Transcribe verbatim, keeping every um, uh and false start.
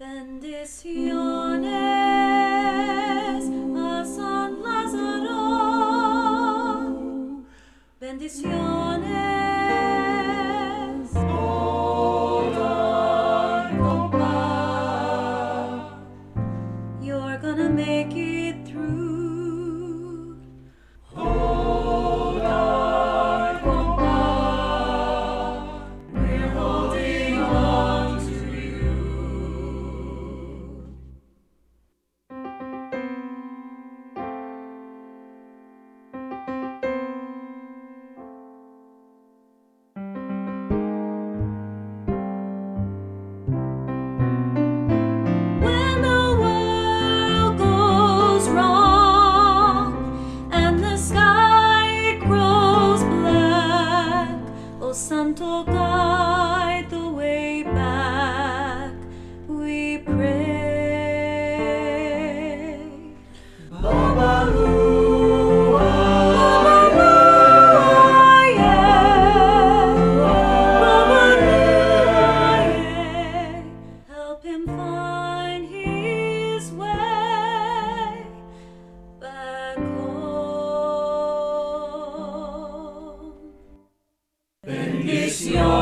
Bendiciones a San Lázaro. Bendiciones. Hold on, compa. You're gonna make it through. Hold on, compa. We're holding on to you. When the world goes wrong and the sky grows black, oh Santo, guide the way back, we pray. Babalua, Babalua, yeah. Babalua, yeah. Help him find his way back home. Bendiciones.